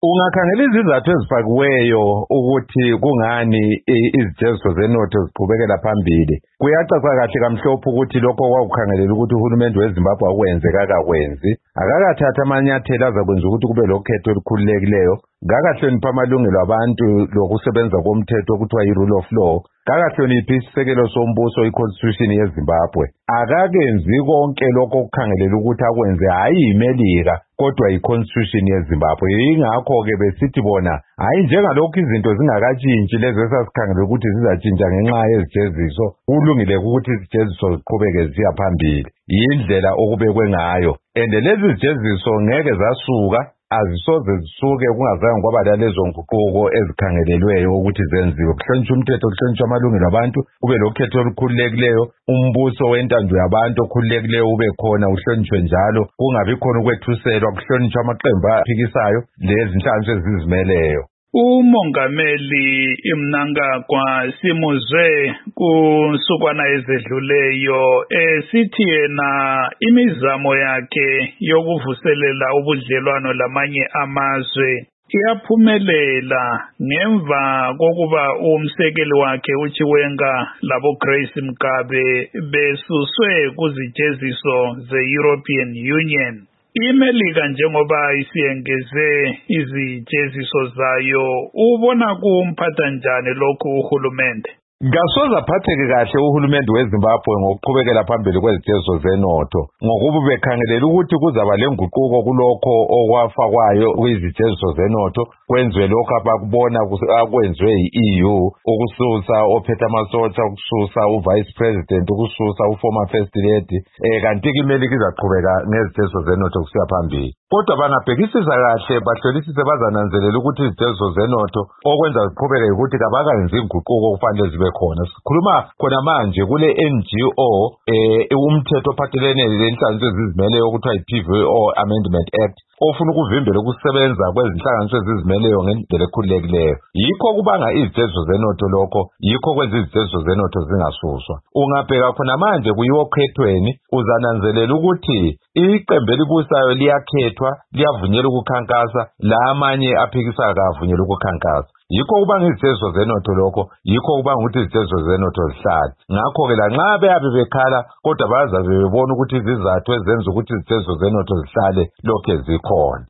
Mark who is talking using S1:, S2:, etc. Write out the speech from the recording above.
S1: Ungakhangela izizathu ezifakiweyo ukuthi kungani izijeziso zenotho ziqhubekela phambili. Kuyacaca kahle kamhlophe ukuthi lokho kwakukhangelela ukuthi uhulumende weZimbabwe akwenze kakakwenzi. Akakathatha amanyathelo azakwenza ukuthi kube lokhetho olukhululekileyo. Kakahlonipha amalungelo abantu lokusebenza komthetho okuthiwa yi-rule of law. Kakahloniphi isisekelo sombuso i-constitution yeZimbabwe. Akakenzi konke lokho okukhangelela ukuthi akwenze hayi iMelika kodwa i-constitution yeZimbabwe. Yingakho-ke besithi bona hayi njengalokhu izinto zingakatshintshi lezo esasikhangelela ukuthi zizatshintsha ngenxa yezijeziso, kulungile ukuthi izijeziso ziqhubeke zisiya phambili. Yindlela okubekwe ngayo. And lezi zijeziso ngeke zasuka, azisoze zisuke kungazange kwaba lalezo nguquko ezikhangelelweyo ukuthi zenziwe. Kuhlonishwa umthetho, kuhlonishwa amalungelo abantu, kube lokhetho olukhululekileyo, umbuso wentando yabantu okhululekileyo ube khona, uhlonishwe njalo, kungabi khona ukwethuselwa, kuhlonishwa amaqembu aphikisayo lezinhlanganiso ezizimeleyo.
S2: Umongameli Mnangagwa simuzwe kusukwana ezedluleyo sithi yena imizamo yakhe yokuvuselela ubudlelwano lamanye amazwe iyaphumelela ngemva kokuba umsekeli wakhe uChiwenga labo Grace Mugabe besuswe kuzijeziso ze-European Union. iMelika njengoba isiyengeze izijeziso zayo ubona kumphatha njani lokhu uhulumende?
S1: Kasoze aphatheke kahle uhulumende weZimbabwe ngokuqhubekela phambili kwezijeziso zenotho ngokuba bekhangelela ukuthi kuzaba lenguquko kulokho okwafakwayo kwizijeziso zenotho, kwenziwe lokho abakubona akwenziwe yi-EU, ukususa ophethe amasotsha, ukususa uvice president, ukususa uformer first lady. Kanti-ke iMelika izaqhubeka ngezijeziso zenotho kusiya phambili. Kodwa bangabhekisisa kahle bahlolisise bazananzelela ukuthi izijeziso zenotho okwenza ziqhubeke ukuthi kabakenzi inguquko okufanele zibe khona. Sikhuluma khona manje kule NGO umthetho ophathelene lenhlanganiso ezizimeleyo okuthiwa yi-PVO Amendment Act ofuna ukuvimbela ukusebenza kwezinhlanganiso ezizimeleyo ngendlela ekhululekileyo. Yikho kubanga izijeziso zenotho lokho, yikho kwenza izijeziso zenotho zingasuswa. Ungabheka khona manje kuyiwokhethweni uzananzelela ukuthi iqembu elibusayo liyakhethwa, liyavunyelwa ukukhankasa, la amanye aphikisayo akavunyelwa ukukhankasa. Yikho kubanga izijeziso zenotho lokho, yikho kubanga ukuthi izijeziso zenotho zihlale. Ngakho-ke lanxa beyabe bekhala kodwa bazabe bebona ukuthi izizathu ezenza ukuthi izijeziso zenotho zihlale lokhe zikhona.